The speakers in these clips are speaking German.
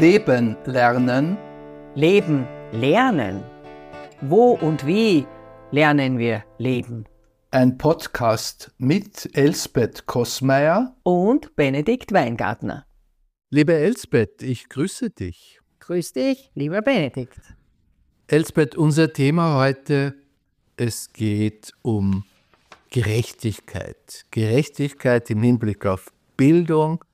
Leben lernen. Leben lernen? Wo und wie lernen wir leben? Ein Podcast mit Elsbeth Kossmeier Und Benedikt Weingartner. Liebe Elsbeth, ich grüße dich. Grüß dich, lieber Benedikt. Elsbeth, unser Thema heute, es geht um Gerechtigkeit. Gerechtigkeit im Hinblick auf Bildung,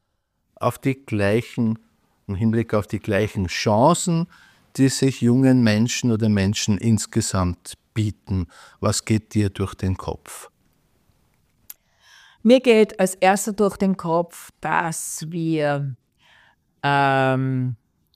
im Hinblick auf die gleichen Chancen, die sich jungen Menschen oder Menschen insgesamt bieten. Was geht dir durch den Kopf? Mir geht als erster durch den Kopf, dass wir sagen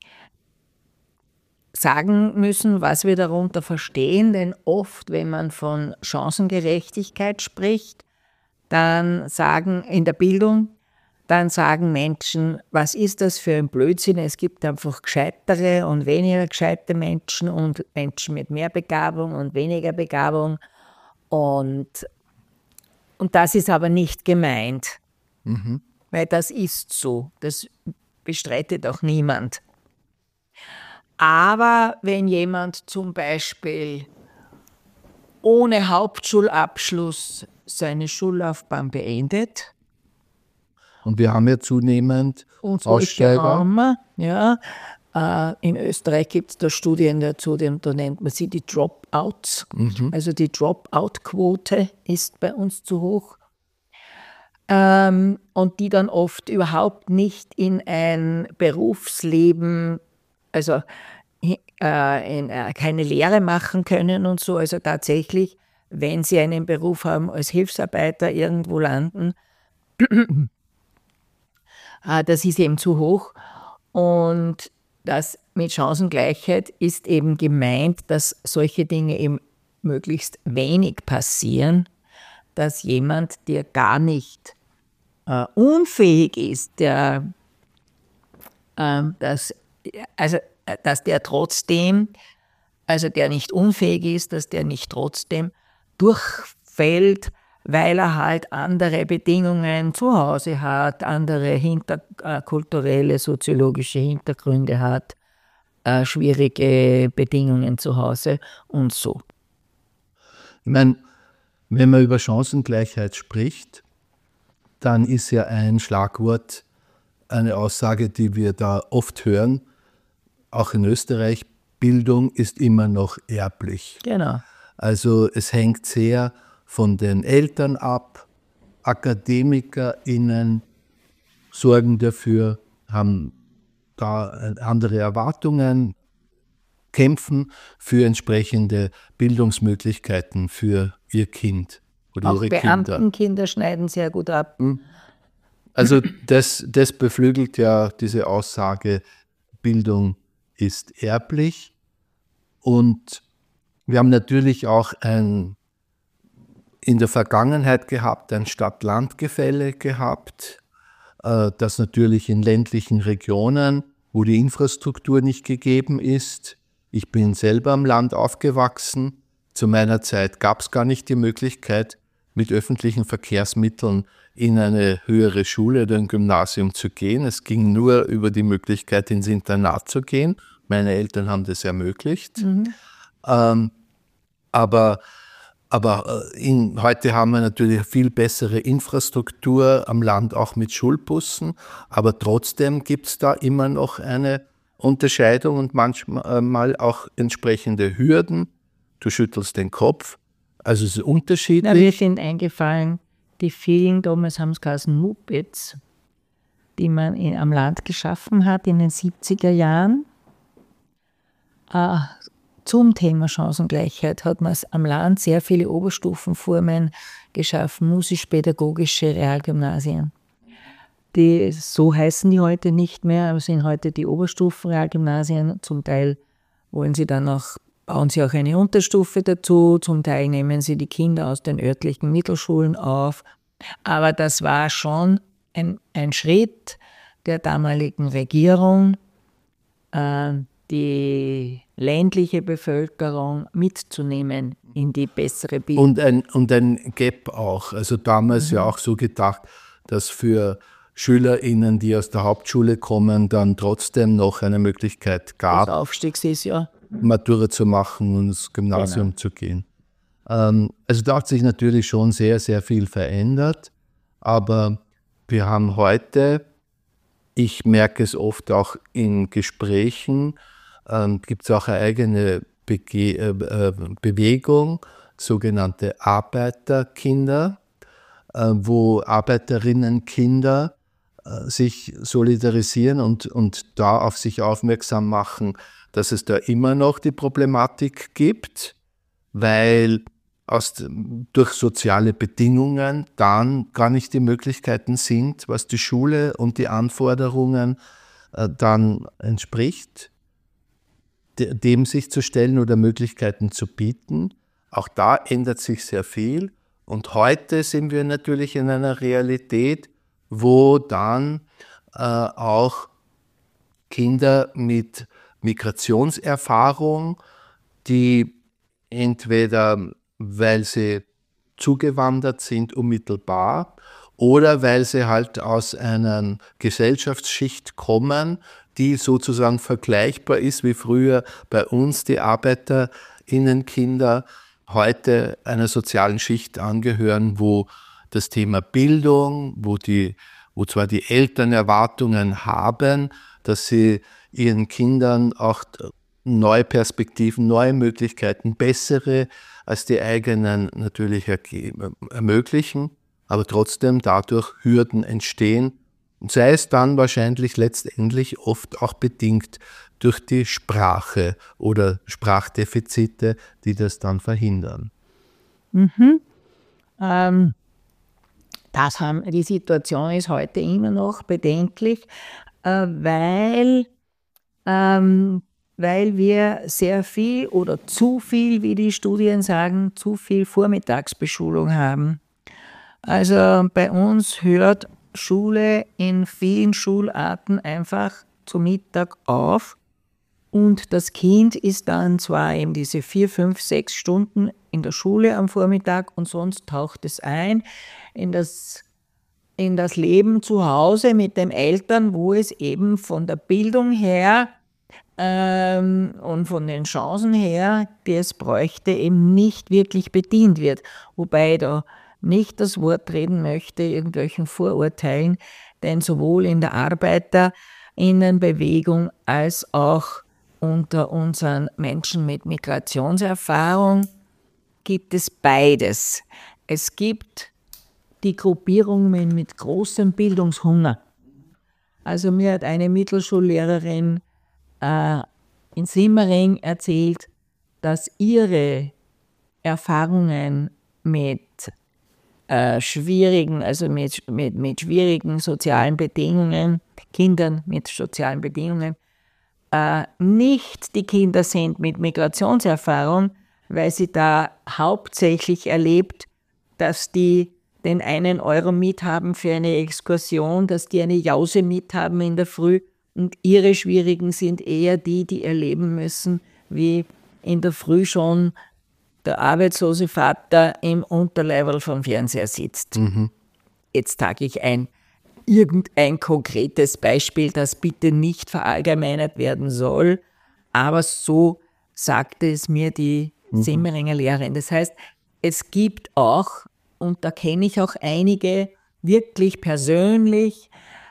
müssen, was wir darunter verstehen, denn oft, wenn man von Chancengerechtigkeit spricht, dann sagen in der Bildung, dann sagen Menschen, was ist das für ein Blödsinn, es gibt einfach gescheitere und weniger gescheite Menschen und Menschen mit mehr Begabung und weniger Begabung und das ist aber nicht gemeint, weil das ist so, das bestreitet auch niemand. Aber wenn jemand zum Beispiel ohne Hauptschulabschluss seine Schullaufbahn beendet, Und wir haben ja zunehmend und solche Aussteiger. haben wir, ja, in Österreich gibt es da Studien dazu, da nennt man sie die Dropouts. Also die Dropout-Quote ist bei uns zu hoch. Und die dann oft überhaupt nicht in ein Berufsleben, also keine Lehre machen können und so. Also tatsächlich, wenn sie einen Beruf haben, als Hilfsarbeiter irgendwo landen, das ist eben zu hoch. Und das mit Chancengleichheit ist eben gemeint, dass solche Dinge eben möglichst wenig passieren, dass jemand, der gar nicht unfähig ist, dass der trotzdem, also der nicht unfähig ist, dass der nicht trotzdem durchfällt, weil er halt andere Bedingungen zu Hause hat, andere kulturelle, soziologische Hintergründe hat, schwierige Bedingungen zu Hause und so. Ich meine, wenn man über Chancengleichheit spricht, dann ist ja ein Schlagwort eine Aussage, die wir da oft hören, auch in Österreich: Bildung ist immer noch erblich. Genau. Also es hängt sehr von den Eltern ab. AkademikerInnen sorgen dafür, haben da andere Erwartungen, kämpfen für entsprechende Bildungsmöglichkeiten für ihr Kind oder Auch ihre Kinder. Beamtenkinder schneiden sehr gut ab. Also das beflügelt ja diese Aussage, Bildung ist erblich. Und wir haben natürlich auch in der Vergangenheit gehabt, ein Stadt-Land-Gefälle gehabt, das natürlich in ländlichen Regionen, wo die Infrastruktur nicht gegeben ist. Ich bin selber am Land aufgewachsen. Zu meiner Zeit gab es gar nicht die Möglichkeit, mit öffentlichen Verkehrsmitteln in eine höhere Schule oder ein Gymnasium zu gehen. Es ging nur über die Möglichkeit, ins Internat zu gehen. Meine Eltern haben das ermöglicht. Aber heute haben wir natürlich eine viel bessere Infrastruktur am Land, auch mit Schulbussen. Aber trotzdem gibt es da immer noch eine Unterscheidung und manchmal auch entsprechende Hürden. Du schüttelst den Kopf. Also es ist unterschiedlich. Mir sind eingefallen, die vielen, damals haben es geheißen Mopeds, die man am Land geschaffen hat in den 70er Jahren. Zum Thema Chancengleichheit hat man am Land sehr viele Oberstufenformen geschaffen, musisch-pädagogische Realgymnasien. So heißen die heute nicht mehr, aber sind heute die Oberstufenrealgymnasien. Zum Teil bauen sie auch eine Unterstufe dazu, zum Teil nehmen sie die Kinder aus den örtlichen Mittelschulen auf. Aber das war schon ein Schritt der damaligen Regierung, die ländliche Bevölkerung mitzunehmen in die bessere Bildung. Und ein Gap auch. Also damals ja auch so gedacht, dass für SchülerInnen, die aus der Hauptschule kommen, dann trotzdem noch eine Möglichkeit gab, Das Aufstiegs ist ja. Matura zu machen und ins Gymnasium zu gehen. Also da hat sich natürlich schon sehr, sehr viel verändert, aber wir haben heute, ich merke es oft auch in Gesprächen, gibt es auch eine eigene Bewegung, sogenannte Arbeiterkinder, wo Arbeiterinnenkinder sich solidarisieren und da auf sich aufmerksam machen, dass es da immer noch die Problematik gibt, weil durch soziale Bedingungen dann gar nicht die Möglichkeiten sind, was die Schule und die Anforderungen dann entspricht, dem sich zu stellen oder Möglichkeiten zu bieten. Auch da ändert sich sehr viel. Und heute sind wir natürlich in einer Realität, wo dann auch Kinder mit Migrationserfahrung, die entweder, weil sie zugewandert sind unmittelbar oder weil sie halt aus einer Gesellschaftsschicht kommen, die sozusagen vergleichbar ist wie früher bei uns die ArbeiterInnenkinder, heute einer sozialen Schicht angehören, wo das Thema Bildung, wo zwar die Eltern Erwartungen haben, dass sie ihren Kindern auch neue Perspektiven, neue Möglichkeiten, bessere als die eigenen natürlich ermöglichen, aber trotzdem dadurch Hürden entstehen, sei es dann wahrscheinlich letztendlich oft auch bedingt durch die Sprache oder Sprachdefizite, die das dann verhindern. Die Situation ist heute immer noch bedenklich, weil wir sehr viel oder zu viel, wie die Studien sagen, zu viel Vormittagsbeschulung haben. Also bei uns hört Schule in vielen Schularten einfach zu Mittag auf und das Kind ist dann zwar eben diese 4, 5, 6 Stunden in der Schule am Vormittag und sonst taucht es ein in das Leben zu Hause mit den Eltern, wo es eben von der Bildung her und von den Chancen her, die es bräuchte, eben nicht wirklich bedient wird. Wobei ich da nicht das Wort reden möchte, irgendwelchen Vorurteilen, denn sowohl in der Arbeiterinnenbewegung als auch unter unseren Menschen mit Migrationserfahrung gibt es beides. Es gibt die Gruppierungen mit großem Bildungshunger. Also mir hat eine Mittelschullehrerin in Simmering erzählt, dass ihre Erfahrungen mit schwierigen sozialen Bedingungen, Kindern mit sozialen Bedingungen, nicht die Kinder sind mit Migrationserfahrung, weil sie da hauptsächlich erlebt, dass die den 1 Euro mithaben für eine Exkursion, dass die eine Jause mithaben in der Früh und ihre Schwierigen sind eher die erleben müssen, wie in der Früh schon der arbeitslose Vater im Unterleiberl vom Fernseher sitzt. Jetzt sage ich irgendein konkretes Beispiel, das bitte nicht verallgemeinert werden soll, aber so sagte es mir die Simmeringer Lehrerin. Das heißt, es gibt auch, und da kenne ich auch einige wirklich persönlich,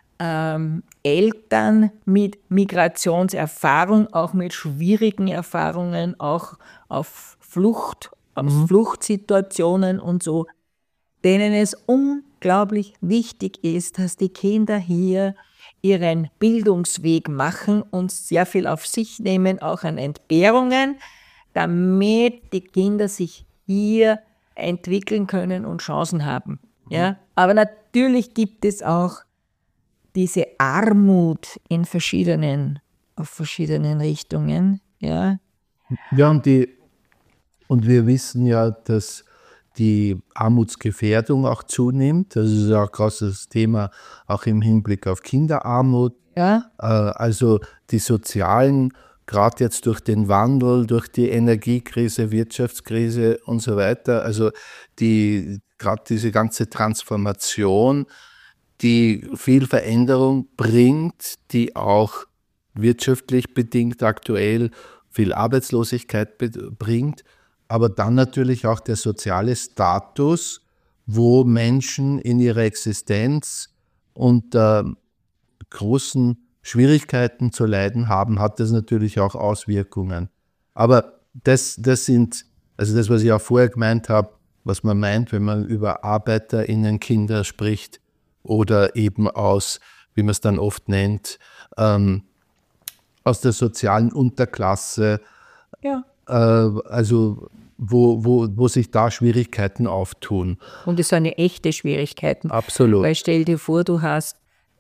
Eltern mit Migrationserfahrung, auch mit schwierigen Erfahrungen, auch auf Fluchtsituationen und so, denen es unglaublich wichtig ist, dass die Kinder hier ihren Bildungsweg machen und sehr viel auf sich nehmen, auch an Entbehrungen, damit die Kinder sich hier entwickeln können und Chancen haben. Ja? Aber natürlich gibt es auch diese Armut auf verschiedenen Richtungen. Ja, ja und wir wissen ja, dass die Armutsgefährdung auch zunimmt. Das ist auch ein großes Thema, auch im Hinblick auf Kinderarmut. Ja. Also die sozialen, gerade jetzt durch den Wandel, durch die Energiekrise, Wirtschaftskrise und so weiter, also gerade diese ganze Transformation, die viel Veränderung bringt, die auch wirtschaftlich bedingt aktuell viel Arbeitslosigkeit bringt, aber dann natürlich auch der soziale Status, wo Menschen in ihrer Existenz unter großen Schwierigkeiten zu leiden haben, hat das natürlich auch Auswirkungen. Aber das sind, also das, was ich auch vorher gemeint habe, was man meint, wenn man über ArbeiterInnen-Kinder spricht oder eben aus, wie man es dann oft nennt, aus der sozialen Unterklasse, Ja. also wo sich da Schwierigkeiten auftun. Und es sind ja echte Schwierigkeiten. Absolut. Weil stell dir vor, du hast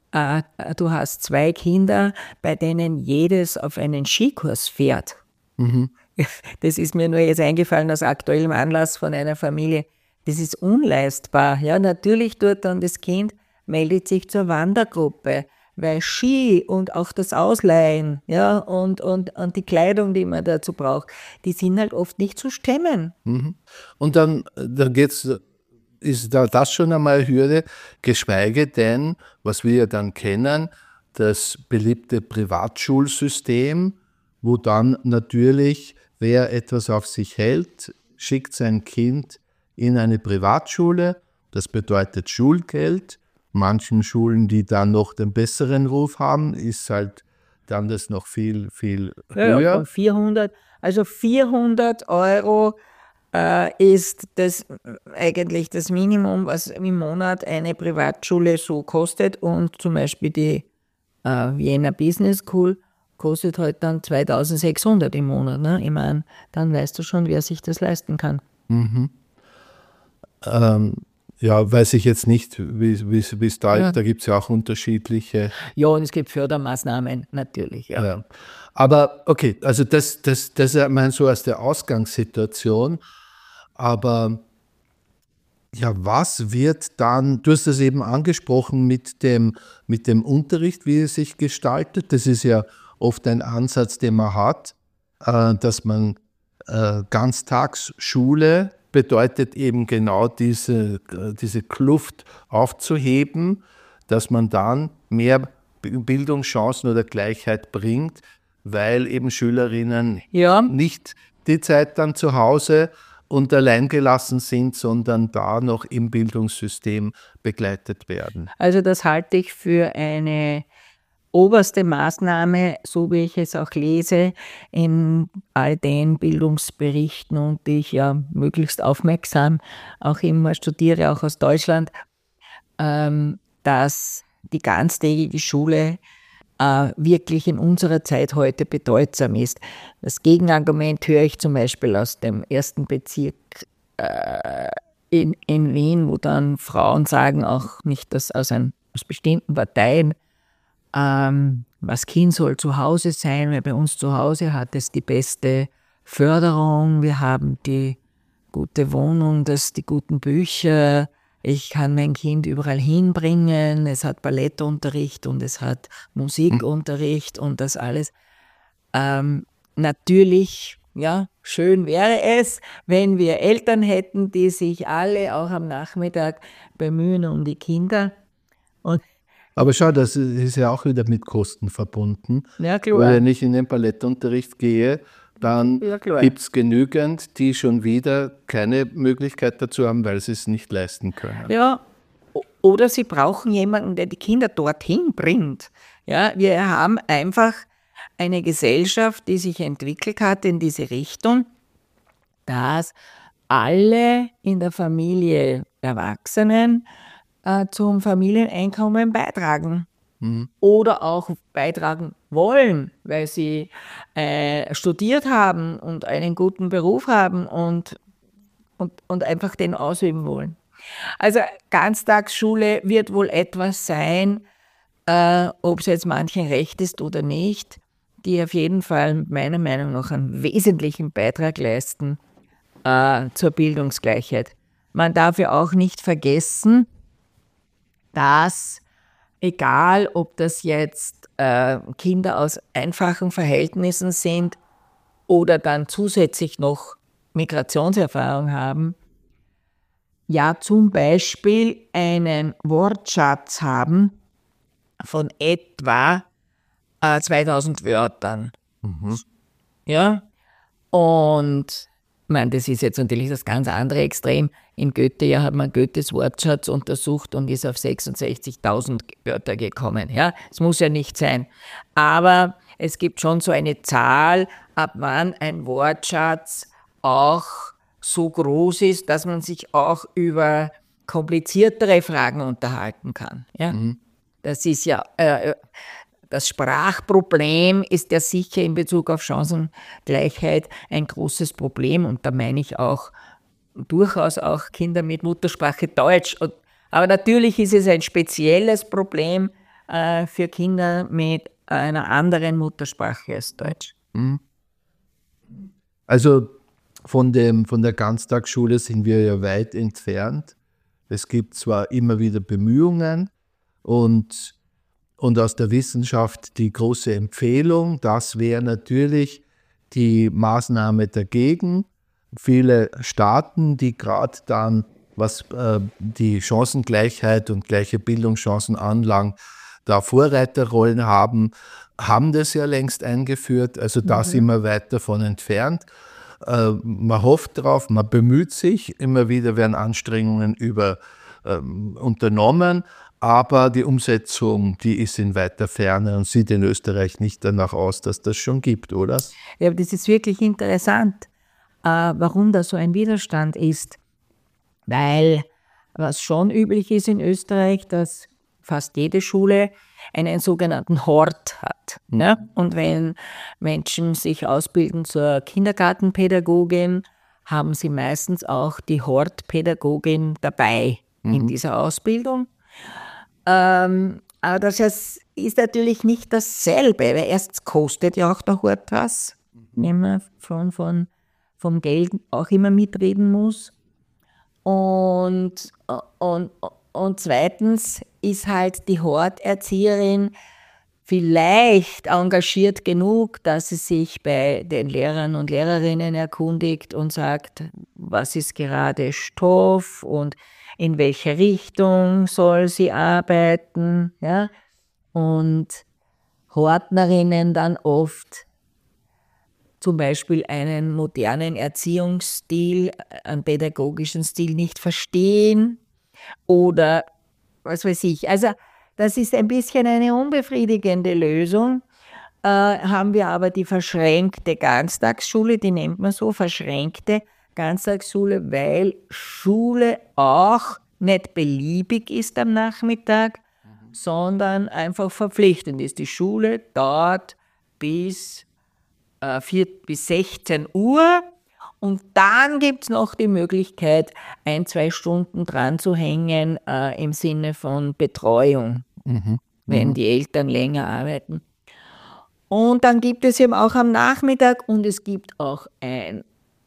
2 Kinder, bei denen jedes auf einen Skikurs fährt. Das ist mir nur jetzt eingefallen aus aktuellem Anlass von einer Familie. Das ist unleistbar. Ja, natürlich tut dann das Kind, meldet sich zur Wandergruppe, weil Ski und auch das Ausleihen, ja, und die Kleidung, die man dazu braucht, die sind halt oft nicht zu stemmen. Und dann ist das schon einmal eine Hürde, geschweige denn, was wir ja dann kennen, das beliebte Privatschulsystem, wo dann natürlich, wer etwas auf sich hält, schickt sein Kind in eine Privatschule. Das bedeutet Schulgeld. Manchen Schulen, die dann noch den besseren Ruf haben, ist halt dann das noch viel, viel höher. Ja, von 400, also 400 Euro ist das eigentlich das Minimum, was im Monat eine Privatschule so kostet. Und zum Beispiel die Vienna Business School kostet halt dann 2.600 im Monat. Ne? Ich meine, dann weißt du schon, wer sich das leisten kann. Ja, weiß ich jetzt nicht, wie es da Ja. ist. Da gibt es ja auch unterschiedliche. Ja, und es gibt Fördermaßnahmen, natürlich. Ja. Ja. Aber okay, also das ist einmal so aus der Ausgangssituation. Aber ja, was wird dann, du hast das eben angesprochen mit dem Unterricht, wie es sich gestaltet. Das ist ja oft ein Ansatz, den man hat, dass man Ganztagsschule bedeutet eben genau diese Kluft aufzuheben, dass man dann mehr Bildungschancen oder Gleichheit bringt, weil eben Schülerinnen Ja. nicht die Zeit dann zu Hause und allein gelassen sind, sondern da noch im Bildungssystem begleitet werden. Also das halte ich für eine oberste Maßnahme, so wie ich es auch lese, in all den Bildungsberichten und die ich ja möglichst aufmerksam auch immer studiere, auch aus Deutschland, dass die ganztägige Schule wirklich in unserer Zeit heute bedeutsam ist. Das Gegenargument höre ich zum Beispiel aus dem 1. Bezirk in Wien, wo dann Frauen sagen, auch nicht das aus bestimmten Parteien, das Kind soll zu Hause sein, weil bei uns zu Hause hat es die beste Förderung, wir haben die gute Wohnung, die guten Bücher, ich kann mein Kind überall hinbringen, es hat Ballettunterricht und es hat Musikunterricht und das alles. Natürlich, ja, schön wäre es, wenn wir Eltern hätten, die sich alle auch am Nachmittag bemühen um die Kinder. Aber schau, das ist ja auch wieder mit Kosten verbunden. Ja, klar. Wenn ich in den Ballettunterricht gehe, dann Ja, klar. gibt es genügend, die schon wieder keine Möglichkeit dazu haben, weil sie es nicht leisten können. Ja, oder sie brauchen jemanden, der die Kinder dorthin bringt. Ja, wir haben einfach eine Gesellschaft, die sich entwickelt hat in diese Richtung, dass alle in der Familie Erwachsenen zum Familieneinkommen beitragen. Oder auch beitragen wollen, weil sie studiert haben und einen guten Beruf haben und einfach den ausüben wollen. Also Ganztagsschule wird wohl etwas sein, ob es jetzt manchen recht ist oder nicht, die auf jeden Fall meiner Meinung nach einen wesentlichen Beitrag leisten zur Bildungsgleichheit. Man darf ja auch nicht vergessen, dass egal, ob das jetzt Kinder aus einfachen Verhältnissen sind oder dann zusätzlich noch Migrationserfahrung haben, ja zum Beispiel einen Wortschatz haben von etwa 2000 Wörtern. Ja, und ich meine, das ist jetzt natürlich das ganz andere Extrem. Im Goethe-Jahr hat man Goethes Wortschatz untersucht und ist auf 66.000 Wörter gekommen. Ja, es muss ja nicht sein. Aber es gibt schon so eine Zahl, ab wann ein Wortschatz auch so groß ist, dass man sich auch über kompliziertere Fragen unterhalten kann. Ja? Das ist ja, das Sprachproblem ist ja sicher in Bezug auf Chancengleichheit ein großes Problem, und da meine ich auch durchaus auch Kinder mit Muttersprache Deutsch. Aber natürlich ist es ein spezielles Problem für Kinder mit einer anderen Muttersprache als Deutsch. Also von der Ganztagsschule sind wir ja weit entfernt. Es gibt zwar immer wieder Bemühungen und aus der Wissenschaft die große Empfehlung, das wäre natürlich die Maßnahme dagegen. Viele Staaten, die gerade dann, was die Chancengleichheit und gleiche Bildungschancen anlangt, da Vorreiterrollen haben das ja längst eingeführt. Also da sind wir weit davon entfernt. Man hofft darauf, man bemüht sich, immer wieder werden Anstrengungen unternommen, aber die Umsetzung, die ist in weiter Ferne und sieht in Österreich nicht danach aus, dass das schon gibt, oder? Ja, aber das ist wirklich interessant, warum da so ein Widerstand ist. Weil was schon üblich ist in Österreich, dass fast jede Schule einen sogenannten Hort hat. Ne? Und wenn Menschen sich ausbilden zur Kindergartenpädagogin, haben sie meistens auch die Hortpädagogin dabei in dieser Ausbildung. Aber das ist natürlich nicht dasselbe, weil erst kostet ja auch der Hort was, wenn man vom Geld auch immer mitreden muss. Und zweitens ist halt die Horterzieherin vielleicht engagiert genug, dass sie sich bei den Lehrern und Lehrerinnen erkundigt und sagt, was ist gerade Stoff und in welche Richtung soll sie arbeiten. Ja? Und Hortnerinnen dann oft zum Beispiel einen modernen Erziehungsstil, einen pädagogischen Stil nicht verstehen oder was weiß ich. Also das ist ein bisschen eine unbefriedigende Lösung. Haben wir aber die verschränkte Ganztagsschule, die nennt man so, verschränkte Ganztagsschule, weil Schule auch nicht beliebig ist am Nachmittag, sondern einfach verpflichtend ist. Die Schule dauert bis 16 Uhr und dann gibt es noch die Möglichkeit, 1-2 Stunden dran zu hängen im Sinne von Betreuung, wenn die Eltern länger arbeiten. Und dann gibt es eben auch am Nachmittag und es gibt auch ein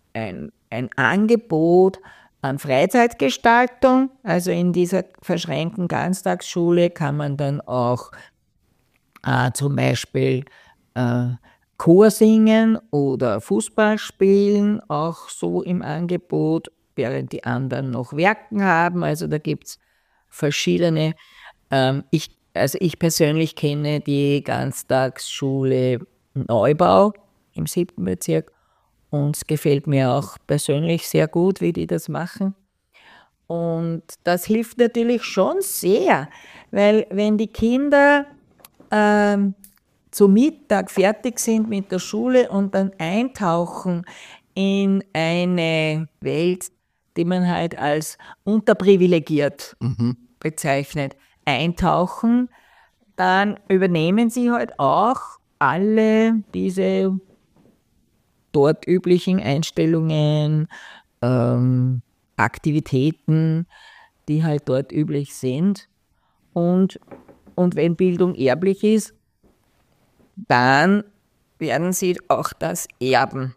Angebot an Freizeitgestaltung. Also in dieser verschränkten Ganztagsschule kann man dann auch zum Beispiel Chor singen oder Fußball spielen, auch so im Angebot, während die anderen noch Werken haben. Also da gibt es verschiedene. Ich persönlich kenne die Ganztagsschule Neubau im 7. Bezirk und es gefällt mir auch persönlich sehr gut, wie die das machen. Und das hilft natürlich schon sehr, weil wenn die Kinder zu Mittag fertig sind mit der Schule und dann eintauchen in eine Welt, die man halt als unterprivilegiert bezeichnet, eintauchen, dann übernehmen sie halt auch alle diese dort üblichen Einstellungen, Aktivitäten, die halt dort üblich sind. Und wenn Bildung erblich ist, dann werden sie auch das erben.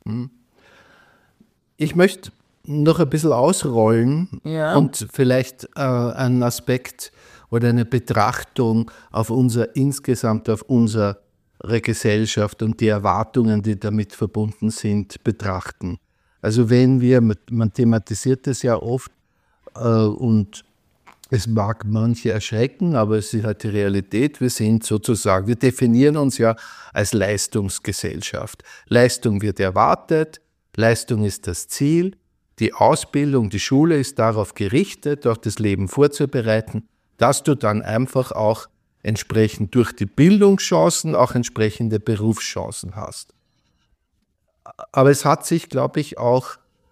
Ich möchte noch ein bisschen ausrollen und vielleicht einen Aspekt oder eine Betrachtung auf insgesamt auf unsere Gesellschaft und die Erwartungen, die damit verbunden sind, betrachten. Also man thematisiert das ja oft, Und es mag manche erschrecken, aber es ist halt die Realität. Wir definieren uns ja als Leistungsgesellschaft. Leistung wird erwartet, Leistung ist das Ziel, die Ausbildung, die Schule ist darauf gerichtet, auch das Leben vorzubereiten, dass du dann einfach auch entsprechend durch die Bildungschancen auch entsprechende Berufschancen hast. Aber es hat sich, glaube ich, auch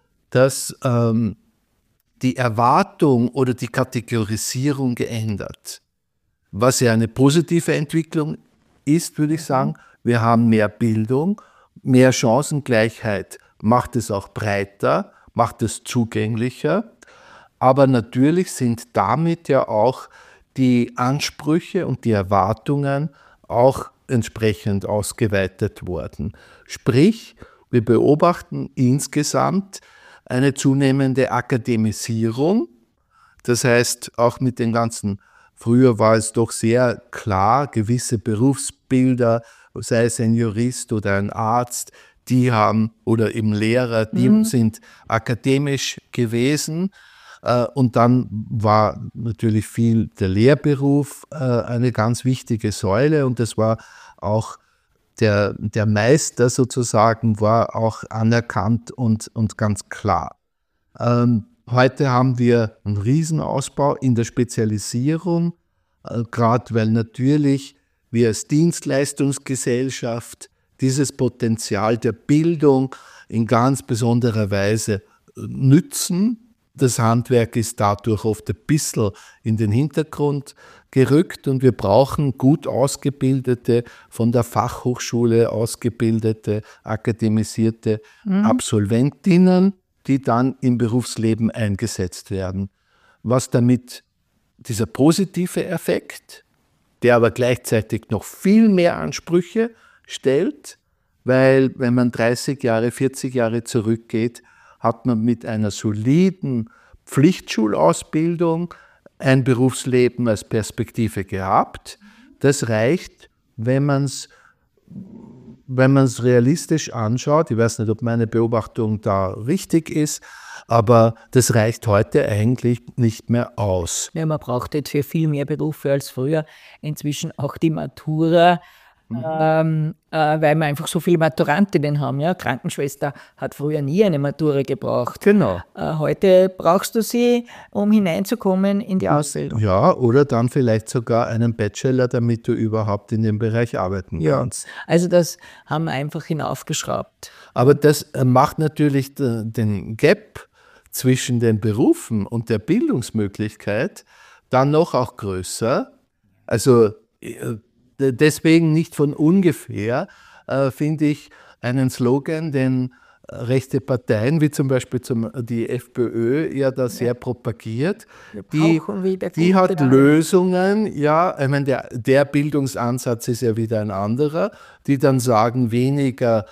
die Erwartung oder die Kategorisierung geändert. Was ja eine positive Entwicklung ist, würde ich sagen. Wir haben mehr Bildung, mehr Chancengleichheit, macht es auch breiter, macht es zugänglicher. Aber natürlich sind damit ja auch die Ansprüche und die Erwartungen auch entsprechend ausgeweitet worden. Sprich, wir beobachten insgesamt eine zunehmende Akademisierung. Das heißt, auch mit den ganzen, früher war es doch sehr klar, gewisse Berufsbilder, sei es ein Jurist oder ein Arzt, die haben, oder eben Lehrer, die sind akademisch gewesen. Und dann war natürlich viel der Lehrberuf eine ganz wichtige Säule und das war auch der Meister sozusagen war auch anerkannt und ganz klar. Heute haben wir einen Riesenausbau in der Spezialisierung, gerade weil natürlich wir als Dienstleistungsgesellschaft dieses Potenzial der Bildung in ganz besonderer Weise nützen. Das Handwerk ist dadurch oft ein bisschen in den Hintergrund gerückt und wir brauchen gut ausgebildete, von der Fachhochschule ausgebildete, akademisierte Absolventinnen, die dann im Berufsleben eingesetzt werden. Was damit dieser positive Effekt, der aber gleichzeitig noch viel mehr Ansprüche stellt, weil wenn man 30 Jahre, 40 Jahre zurückgeht, hat man mit einer soliden Pflichtschulausbildung ein Berufsleben als Perspektive gehabt. Das reicht, wenn man es realistisch anschaut. Ich weiß nicht, ob meine Beobachtung da richtig ist, aber das reicht heute eigentlich nicht mehr aus. Ja, man braucht jetzt für viel mehr Berufe als früher inzwischen auch die Matura, weil wir einfach so viele Maturantinnen haben. Ja? Krankenschwester hat früher nie eine Matura gebraucht. Genau. Heute brauchst du sie, um hineinzukommen in die Ausbildung. Ja, oder dann vielleicht sogar einen Bachelor, damit du überhaupt in dem Bereich arbeiten kannst. Also das haben wir einfach hinaufgeschraubt. Aber das macht natürlich den Gap zwischen den Berufen und der Bildungsmöglichkeit dann noch auch größer. Also deswegen nicht von ungefähr, finde ich einen Slogan, den rechte Parteien, wie zum Beispiel die FPÖ, ja da sehr propagiert. Die hat Lösungen, ja, ich meine, der Bildungsansatz ist ja wieder ein anderer, die dann sagen, weniger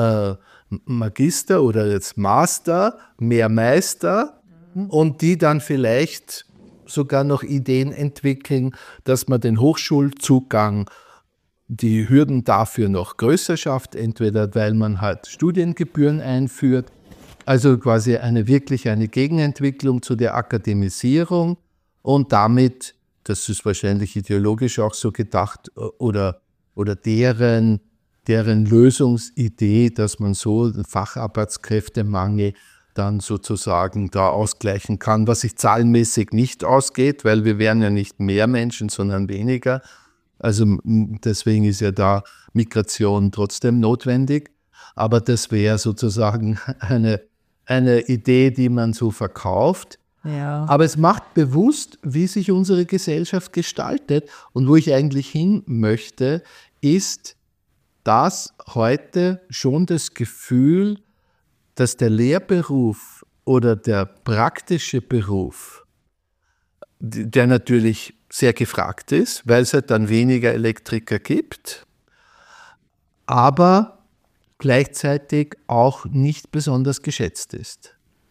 Magister oder jetzt Master, mehr Meister und die dann vielleicht sogar noch Ideen entwickeln, dass man den Hochschulzugang, die Hürden dafür noch größer schafft, entweder weil man halt Studiengebühren einführt, also quasi eine Gegenentwicklung zu der Akademisierung und damit, das ist wahrscheinlich ideologisch auch so gedacht, oder deren Lösungsidee, dass man so den Facharbeitskräftemangel dann sozusagen da ausgleichen kann, was sich zahlenmäßig nicht ausgeht, weil wir wären ja nicht mehr Menschen, sondern weniger. Also deswegen ist ja da Migration trotzdem notwendig. Aber das wäre sozusagen eine Idee, die man so verkauft. Ja. Aber es macht bewusst, wie sich unsere Gesellschaft gestaltet. Und wo ich eigentlich hin möchte, ist, dass heute schon das Gefühl, dass der Lehrberuf oder der praktische Beruf, der natürlich sehr gefragt ist, weil es halt dann weniger Elektriker gibt, aber gleichzeitig auch nicht besonders geschätzt ist.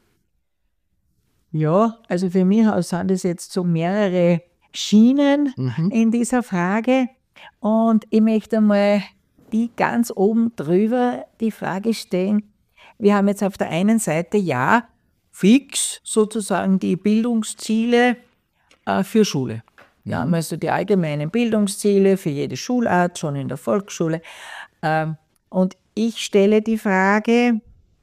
Ja, also für mich sind es jetzt so mehrere Schienen in dieser Frage und ich möchte einmal die ganz oben drüber die Frage stellen. Wir haben jetzt auf der einen Seite, ja, fix sozusagen die Bildungsziele für Schule. Wir haben also die allgemeinen Bildungsziele für jede Schulart, schon in der Volksschule. Und ich stelle die Frage,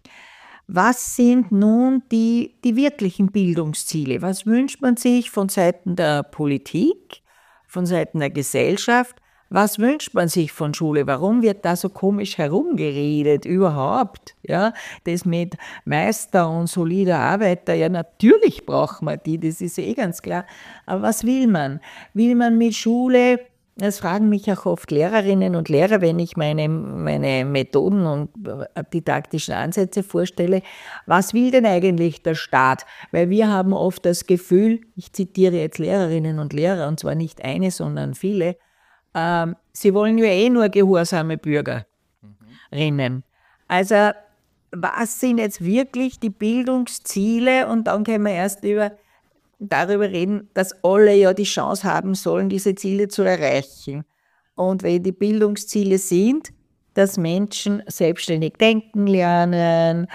was sind nun die wirklichen Bildungsziele? Was wünscht man sich von Seiten der Politik, von Seiten der Gesellschaft? Was wünscht man sich von Schule? Warum wird da so komisch herumgeredet überhaupt? Ja, das mit Meister und solider Arbeiter, ja natürlich braucht man die, das ist ganz klar. Aber was will man? Will man mit Schule, das fragen mich auch oft Lehrerinnen und Lehrer, wenn ich meine Methoden und didaktischen Ansätze vorstelle, was will denn eigentlich der Staat? Weil wir haben oft das Gefühl, ich zitiere jetzt Lehrerinnen und Lehrer, und zwar nicht eine, sondern viele, sie wollen ja nur gehorsame Bürgerinnen. Also was sind jetzt wirklich die Bildungsziele? Und dann können wir erst darüber reden, dass alle ja die Chance haben sollen, diese Ziele zu erreichen. Und wenn die Bildungsziele sind, dass Menschen selbstständig denken lernen,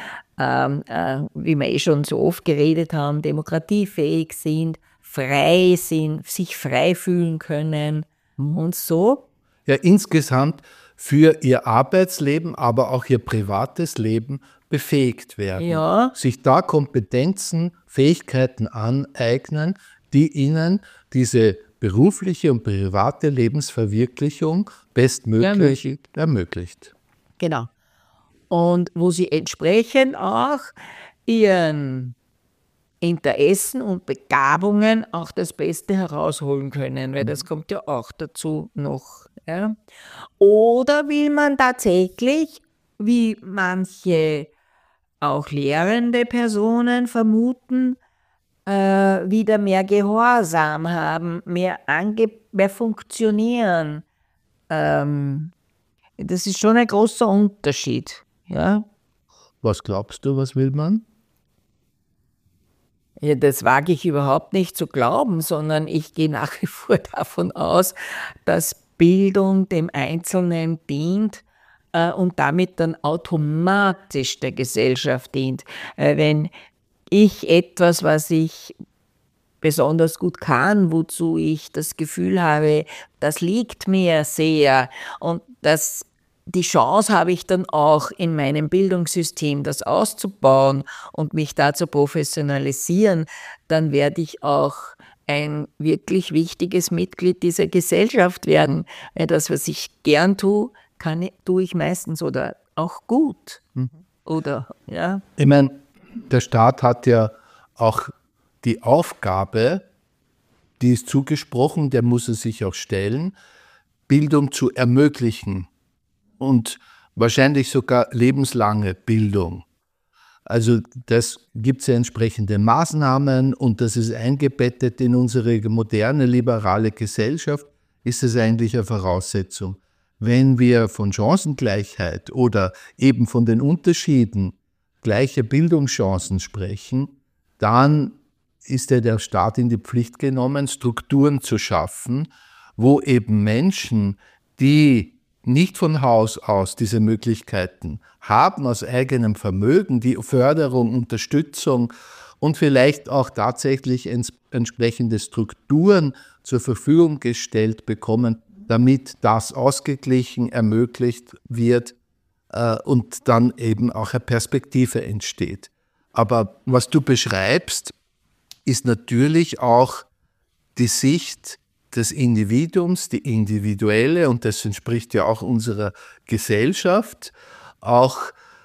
wie wir schon so oft geredet haben, demokratiefähig sind, frei sind, sich frei fühlen können und so. Ja, insgesamt für ihr Arbeitsleben, aber auch ihr privates Leben befähigt werden. Ja. Sich da Kompetenzen, Fähigkeiten aneignen, die ihnen diese berufliche und private Lebensverwirklichung bestmöglich ermöglicht. Genau. Und wo sie entsprechend auch ihren Interessen und Begabungen auch das Beste herausholen können, weil das kommt ja auch dazu noch. Ja. Oder will man tatsächlich, wie manche auch lehrende Personen vermuten, wieder mehr Gehorsam haben, mehr funktionieren. Das ist schon ein großer Unterschied. Ja. Was glaubst du, was will man? Ja, das wage ich überhaupt nicht zu glauben, sondern ich gehe nach wie vor davon aus, dass Bildung dem Einzelnen dient und damit dann automatisch der Gesellschaft dient. Wenn ich etwas, was ich besonders gut kann, wozu ich das Gefühl habe, das liegt mir sehr und die Chance habe ich dann auch in meinem Bildungssystem, das auszubauen und mich da zu professionalisieren, dann werde ich auch ein wirklich wichtiges Mitglied dieser Gesellschaft werden. Das, was ich gern tue, tue ich meistens oder auch gut. Oder, ja. Ich meine, der Staat hat ja auch die Aufgabe, die ist zugesprochen, der muss es sich auch stellen, Bildung zu ermöglichen. Und wahrscheinlich sogar lebenslange Bildung. Also das gibt es ja entsprechende Maßnahmen und das ist eingebettet in unsere moderne, liberale Gesellschaft, ist es eigentlich eine Voraussetzung. Wenn wir von Chancengleichheit oder eben von den Unterschieden gleicher Bildungschancen sprechen, dann ist ja der Staat in die Pflicht genommen, Strukturen zu schaffen, wo eben Menschen, die nicht von Haus aus diese Möglichkeiten haben, aus eigenem Vermögen, die Förderung, Unterstützung und vielleicht auch tatsächlich entsprechende Strukturen zur Verfügung gestellt bekommen, damit das ausgeglichen ermöglicht wird und dann eben auch eine Perspektive entsteht. Aber was du beschreibst, ist natürlich auch die Sicht des Individuums, die individuelle, und das entspricht ja auch unserer Gesellschaft, auch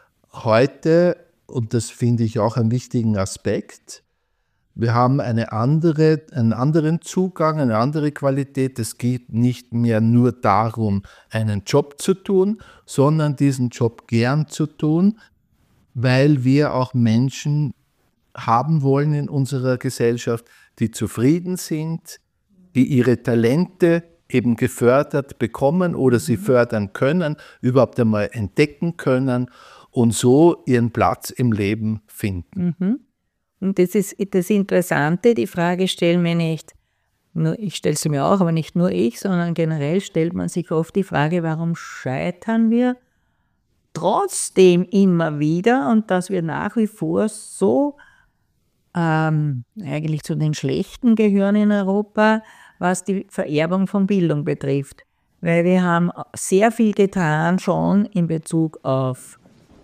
heute, und das finde ich auch einen wichtigen Aspekt, wir haben einen anderen Zugang, eine andere Qualität. Es geht nicht mehr nur darum, einen Job zu tun, sondern diesen Job gern zu tun, weil wir auch Menschen haben wollen in unserer Gesellschaft, die zufrieden sind, die ihre Talente eben gefördert bekommen oder sie fördern können, überhaupt einmal entdecken können und so ihren Platz im Leben finden. Und das ist das Interessante, die Frage stellen wir nicht, nur ich stelle sie mir auch, aber nicht nur ich, sondern generell stellt man sich oft die Frage, warum scheitern wir trotzdem immer wieder und dass wir nach wie vor so eigentlich zu den Schlechten gehören in Europa, was die Vererbung von Bildung betrifft. Weil wir haben sehr viel getan schon in Bezug auf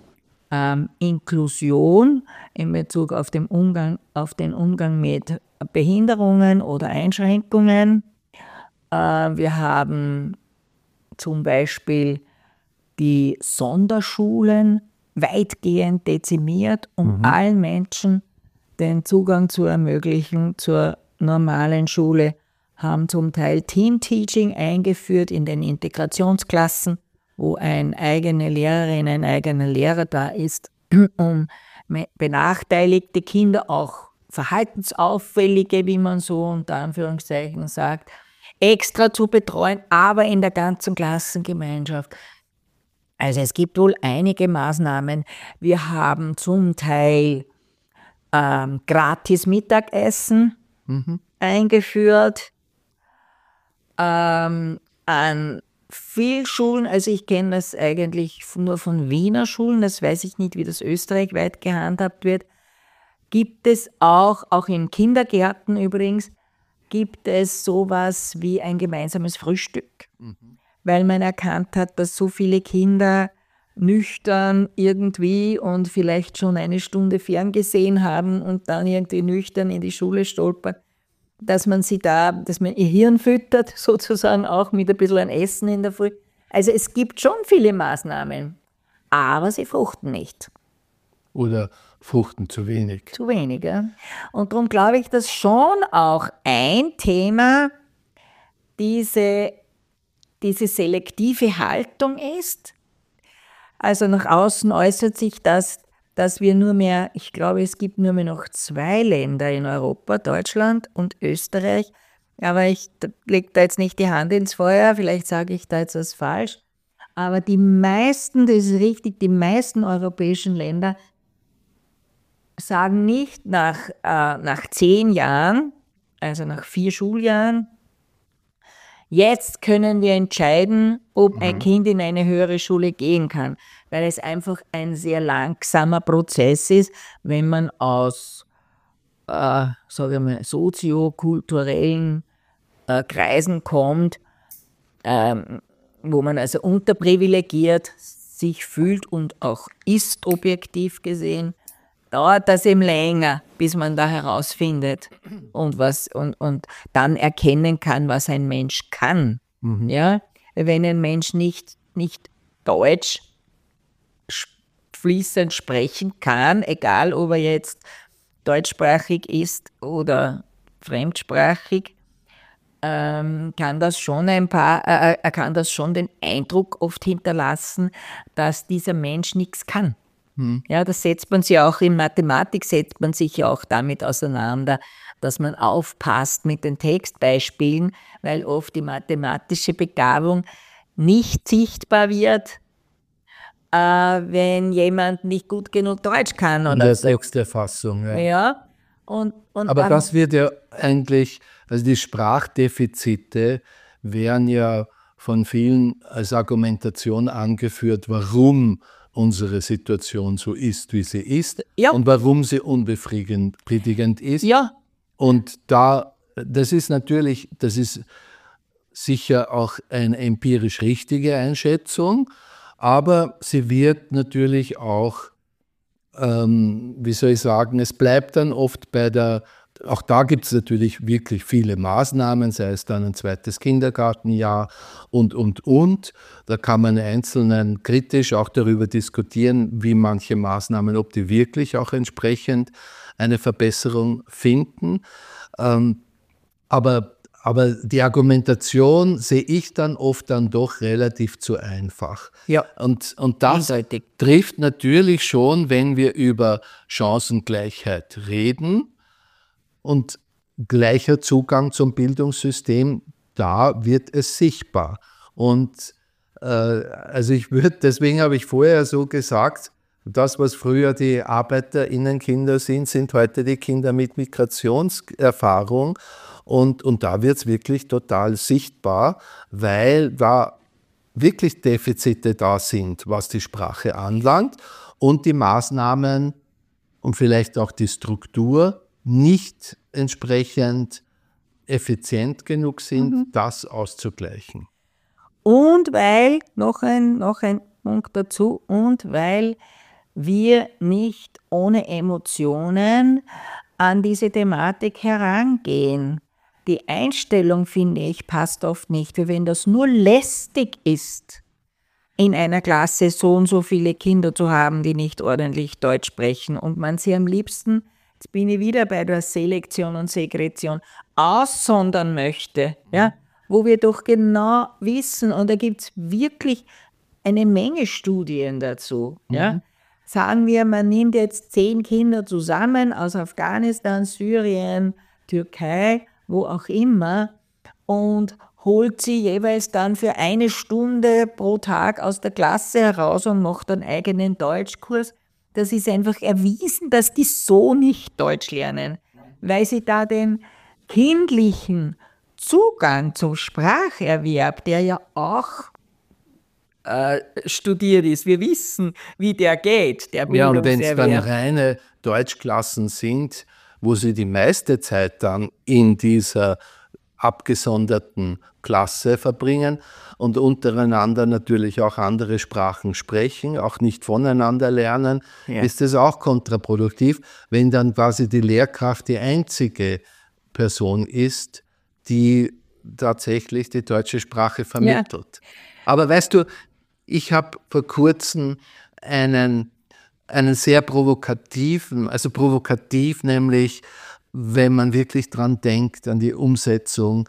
Inklusion, in Bezug auf den Umgang mit Behinderungen oder Einschränkungen. Wir haben zum Beispiel die Sonderschulen weitgehend dezimiert, um allen Menschen den Zugang zu ermöglichen zur normalen Schule, haben zum Teil Teamteaching eingeführt in den Integrationsklassen, wo eine eigene Lehrerin, ein eigener Lehrer da ist, um benachteiligte Kinder, auch verhaltensauffällige, wie man so unter Anführungszeichen sagt, extra zu betreuen, aber in der ganzen Klassengemeinschaft. Also es gibt wohl einige Maßnahmen. Wir haben zum Teil gratis Mittagessen eingeführt. An vielen Schulen, also ich kenne das eigentlich nur von Wiener Schulen, das weiß ich nicht, wie das österreichweit gehandhabt wird, gibt es auch in Kindergärten übrigens, gibt es sowas wie ein gemeinsames Frühstück, weil man erkannt hat, dass so viele Kinder nüchtern irgendwie und vielleicht schon eine Stunde ferngesehen haben und dann irgendwie nüchtern in die Schule stolpern, dass man ihr Hirn füttert, sozusagen auch mit ein bisschen an Essen in der Früh. Also es gibt schon viele Maßnahmen, aber sie fruchten nicht. Oder fruchten zu wenig. Zu wenig, ja. Und darum glaube ich, dass schon auch ein Thema diese selektive Haltung ist. Also nach außen äußert sich das, dass wir ich glaube, es gibt nur mehr noch 2 Länder in Europa, Deutschland und Österreich. Aber ich lege da jetzt nicht die Hand ins Feuer, vielleicht sage ich da jetzt was falsch. Aber die meisten europäischen Länder sagen nicht nach 10 Jahren, also nach 4 Schuljahren, jetzt können wir entscheiden, ob ein Kind in eine höhere Schule gehen kann, weil es einfach ein sehr langsamer Prozess ist, wenn man aus soziokulturellen Kreisen kommt, wo man also unterprivilegiert sich fühlt und auch ist, objektiv gesehen, dauert das eben länger, bis man da herausfindet und dann erkennen kann, was ein Mensch kann. Ja? Wenn ein Mensch nicht Deutsch fließend sprechen kann, egal ob er jetzt deutschsprachig ist oder fremdsprachig, kann das schon den Eindruck oft hinterlassen, dass dieser Mensch nichts kann. Ja, das setzt man sich auch in Mathematik, setzt man sich ja auch damit auseinander, dass man aufpasst mit den Textbeispielen, weil oft die mathematische Begabung nicht sichtbar wird, wenn jemand nicht gut genug Deutsch kann. Oder in der Texterfassung. Ja. Aber das wird ja eigentlich, also die Sprachdefizite werden ja von vielen als Argumentation angeführt, warum unsere Situation so ist, wie sie ist, und warum sie unbefriedigend ist. Ja. Und das ist sicher auch eine empirisch richtige Einschätzung, aber sie wird natürlich auch, es bleibt dann oft auch da gibt es natürlich wirklich viele Maßnahmen, sei es dann ein 2. Kindergartenjahr und. Da kann man Einzelnen kritisch auch darüber diskutieren, wie manche Maßnahmen, ob die wirklich auch entsprechend eine Verbesserung finden. Aber die Argumentation sehe ich dann oft dann doch relativ zu einfach. Ja. Und das trifft natürlich schon, wenn wir über Chancengleichheit reden und gleicher Zugang zum Bildungssystem, da wird es sichtbar. Und deswegen habe ich vorher so gesagt, das, was früher die ArbeiterInnenkinder sind heute die Kinder mit Migrationserfahrung. Und da wird es wirklich total sichtbar, weil da wirklich Defizite da sind, was die Sprache anlangt und die Maßnahmen und vielleicht auch die Struktur nicht entsprechend effizient genug sind, das auszugleichen. Und weil, noch ein Punkt dazu, und weil wir nicht ohne Emotionen an diese Thematik herangehen. Die Einstellung, finde ich, passt oft nicht, weil wenn das nur lästig ist, in einer Klasse so und so viele Kinder zu haben, die nicht ordentlich Deutsch sprechen und man sie am liebsten, jetzt bin ich wieder bei der Selektion und Segregation, aussondern möchte, ja, wo wir doch genau wissen, und da gibt es wirklich eine Menge Studien dazu, ja. Sagen wir, man nimmt jetzt 10 Kinder zusammen aus Afghanistan, Syrien, Türkei, wo auch immer, und holt sie jeweils dann für 1 Stunde pro Tag aus der Klasse heraus und macht einen eigenen Deutschkurs. Das ist einfach erwiesen, dass die so nicht Deutsch lernen, weil sie da den kindlichen Zugang zum Spracherwerb, der ja auch studiert ist. Wir wissen, wie der geht, der Ja, und wenn es dann Bildungserwerb. reine Deutschklassen sind, wo sie die meiste Zeit dann in dieser abgesonderten Klasse verbringen und untereinander natürlich auch andere Sprachen sprechen, auch nicht voneinander lernen, ist es auch kontraproduktiv, wenn dann quasi die Lehrkraft die einzige Person ist, die tatsächlich die deutsche Sprache vermittelt. Aber weißt du, ich habe vor kurzem einen sehr provokativen, also provokativ nämlich, wenn man wirklich dran denkt, an die Umsetzung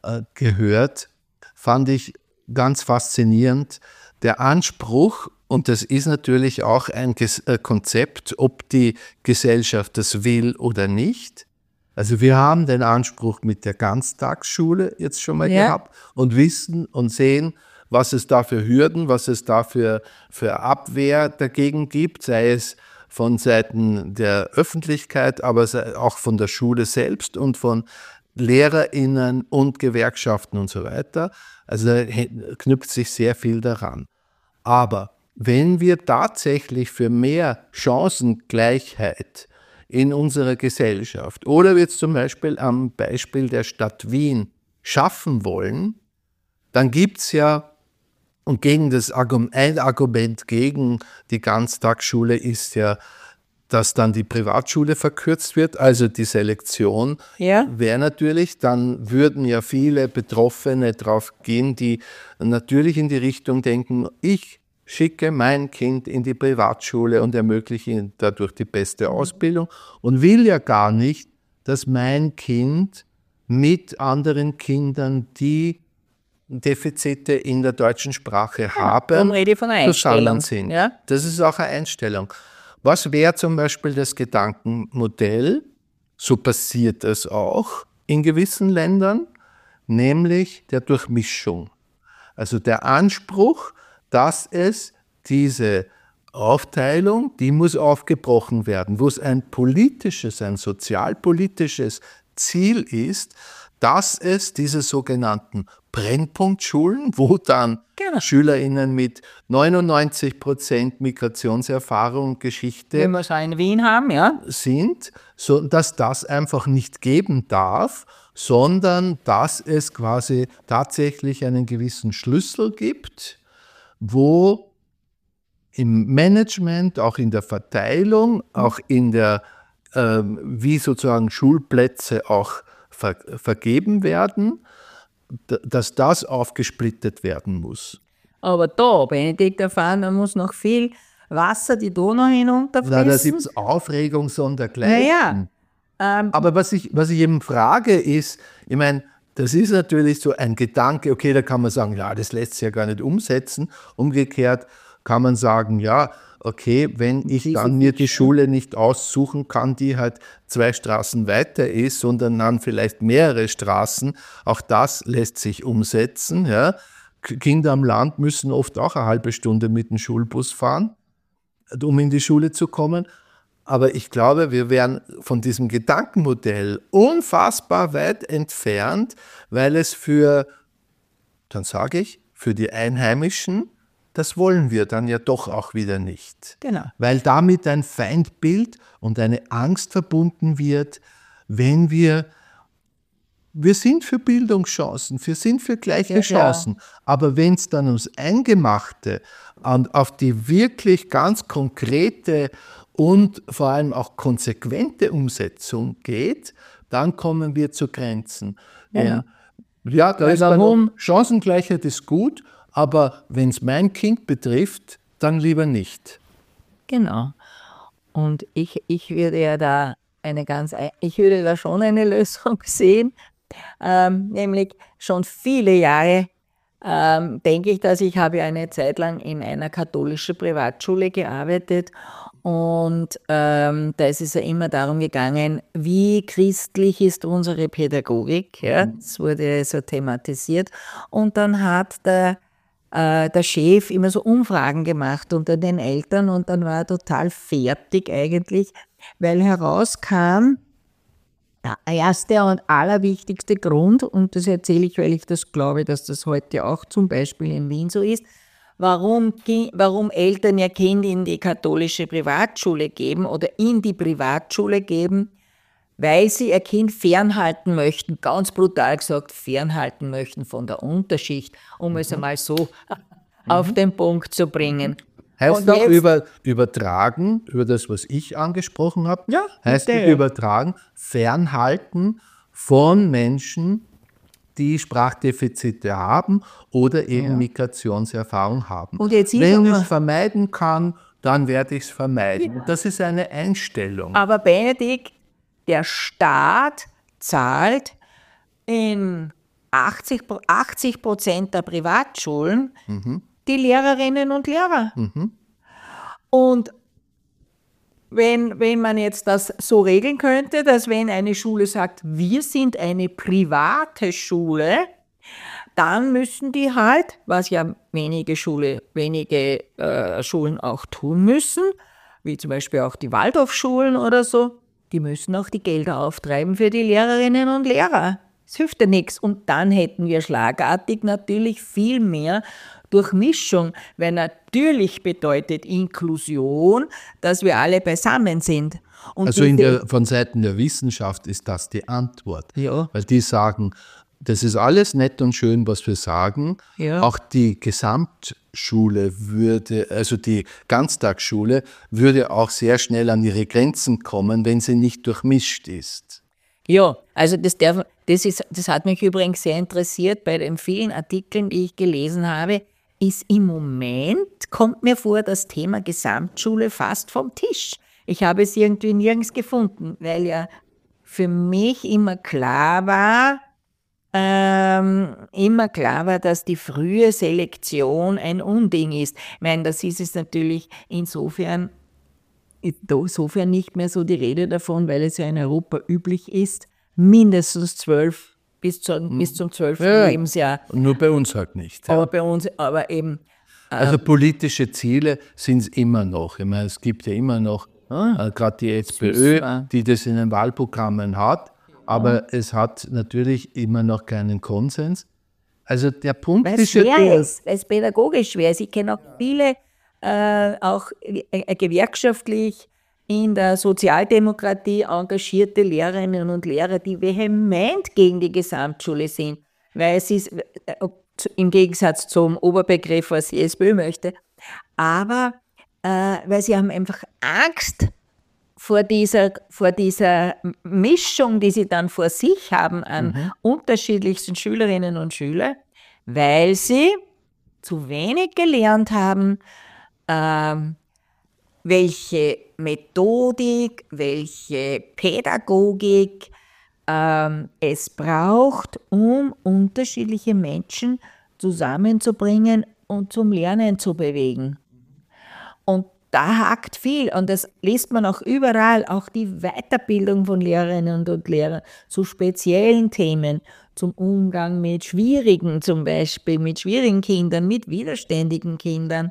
gehört, fand ich ganz faszinierend. Der Anspruch, und das ist natürlich auch ein Konzept, ob die Gesellschaft das will oder nicht. Also wir haben den Anspruch mit der Ganztagsschule jetzt schon mal gehabt und wissen und sehen, was es da für Hürden, was es da für Abwehr dagegen gibt, sei es von Seiten der Öffentlichkeit, aber auch von der Schule selbst und von LehrerInnen und Gewerkschaften und so weiter. Also da knüpft sich sehr viel daran. Aber wenn wir tatsächlich für mehr Chancengleichheit in unserer Gesellschaft oder jetzt zum Beispiel am Beispiel der Stadt Wien schaffen wollen, dann gibt es ja, und ein Argument gegen die Ganztagsschule ist ja, dass dann die Privatschule verkürzt wird, also die Selektion wäre natürlich, dann würden ja viele Betroffene drauf gehen, die natürlich in die Richtung denken, ich schicke mein Kind in die Privatschule und ermögliche ihm dadurch die beste Ausbildung und will ja gar nicht, dass mein Kind mit anderen Kindern, die Defizite in der deutschen Sprache haben, zusammen sind. Ja? Das ist auch eine Einstellung. Was wäre zum Beispiel das Gedankenmodell? So passiert es auch in gewissen Ländern, nämlich der Durchmischung. Also der Anspruch, dass es diese Aufteilung, die muss aufgebrochen werden, wo es ein politisches, ein sozialpolitisches Ziel ist, dass es diese sogenannten Brennpunktschulen, wo dann SchülerInnen mit 99% Migrationserfahrung und Geschichte, wenn wir so in Wien haben, sind, so dass das einfach nicht geben darf, sondern dass es quasi tatsächlich einen gewissen Schlüssel gibt, wo im Management, auch in der Verteilung, auch in der, wie sozusagen Schulplätze auch vergeben werden, dass das aufgesplittet werden muss. Aber da, Benedikt, erfahren, man muss noch viel Wasser die Donau hinunterfließen. Na, da gibt es Aufregung sondergleichen. Aber was ich eben frage ist, ich meine, das ist natürlich so ein Gedanke, okay, da kann man sagen, ja, das lässt sich ja gar nicht umsetzen. Umgekehrt kann man sagen, ja, okay, wenn ich dann mir die Schule nicht aussuchen kann, die halt 2 Straßen weiter ist, sondern dann vielleicht mehrere Straßen, auch das lässt sich umsetzen. Ja. Kinder am Land müssen oft auch eine halbe Stunde mit dem Schulbus fahren, um in die Schule zu kommen. Aber ich glaube, wir wären von diesem Gedankenmodell unfassbar weit entfernt, weil es für die Einheimischen, das wollen wir dann ja doch auch wieder nicht. Genau. Weil damit ein Feindbild und eine Angst verbunden wird, wenn wir sind für Bildungschancen, wir sind für gleiche Chancen, aber wenn es dann ums Eingemachte und auf die wirklich ganz konkrete und vor allem auch konsequente Umsetzung geht, dann kommen wir zu Grenzen. Ja, da ist dann Chancengleichheit ist gut, aber wenn es mein Kind betrifft, dann lieber nicht. Genau. Und ich würde da schon eine Lösung sehen, nämlich schon viele Jahre denke ich, dass ich habe eine Zeit lang in einer katholischen Privatschule gearbeitet und da ist es ja immer darum gegangen, wie christlich ist unsere Pädagogik. Ja? Das wurde so thematisiert und dann hat der Chef immer so Umfragen gemacht unter den Eltern und dann war er total fertig eigentlich, weil herauskam, der erste und allerwichtigste Grund, und das erzähle ich, weil ich das glaube, dass das heute auch zum Beispiel in Wien so ist, warum Eltern ihr Kind in die katholische Privatschule geben oder in die Privatschule geben, weil sie ihr Kind fernhalten möchten, ganz brutal gesagt, fernhalten möchten von der Unterschicht, um es einmal so auf den Punkt zu bringen. Heißt auch übertragen, über das, was ich angesprochen habe, heißt übertragen, fernhalten von Menschen, die Sprachdefizite haben oder eben Migrationserfahrung haben. Und jetzt wenn ich es vermeiden kann, dann werde ich es vermeiden. Ja. Das ist eine Einstellung. Aber Benedikt, der Staat zahlt in 80% der Privatschulen die Lehrerinnen und Lehrer. Und wenn man jetzt das so regeln könnte, dass wenn eine Schule sagt, wir sind eine private Schule, dann müssen die halt, was ja wenige Schulen auch tun müssen, wie zum Beispiel auch die Waldorfschulen oder so, die müssen auch die Gelder auftreiben für die Lehrerinnen und Lehrer. Das hilft ja nichts. Und dann hätten wir schlagartig natürlich viel mehr Durchmischung, weil natürlich bedeutet Inklusion, dass wir alle beisammen sind. Und also von Seiten der Wissenschaft ist das die Antwort. Ja. Weil die sagen, das ist alles nett und schön, was wir sagen. Ja. Auch die Gesamtschule also die Ganztagsschule würde auch sehr schnell an ihre Grenzen kommen, wenn sie nicht durchmischt ist. Ja, also das hat mich übrigens sehr interessiert bei den vielen Artikeln, die ich gelesen habe, ist im Moment, kommt mir vor, das Thema Gesamtschule fast vom Tisch. Ich habe es irgendwie nirgends gefunden, weil ja für mich immer klar war, dass die frühe Selektion ein Unding ist. Ich meine, das ist es natürlich insofern nicht mehr so die Rede davon, weil es ja in Europa üblich ist, mindestens 12 bis zum 12. Lebensjahr. Nur bei uns halt nicht. Ja. Aber eben. Also politische Ziele sind es immer noch. Ich meine, es gibt ja immer noch, gerade die SPÖ, die das in den Wahlprogrammen hat, aber es hat natürlich immer noch keinen Konsens. Also der Punkt ist ja weil es pädagogisch schwer ist. Ich kenne auch viele, auch gewerkschaftlich in der Sozialdemokratie engagierte Lehrerinnen und Lehrer, die vehement gegen die Gesamtschule sind, weil es ist im Gegensatz zum Oberbegriff, was die SPÖ möchte, aber weil sie haben einfach Angst vor dieser Mischung, die sie dann vor sich haben an unterschiedlichsten Schülerinnen und Schülern, weil sie zu wenig gelernt haben, welche Methodik, welche Pädagogik es braucht, um unterschiedliche Menschen zusammenzubringen und zum Lernen zu bewegen. Und da hakt viel und das liest man auch überall, auch die Weiterbildung von Lehrerinnen und Lehrern zu speziellen Themen, zum Umgang mit schwierigen, zum Beispiel mit schwierigen Kindern, mit widerständigen Kindern.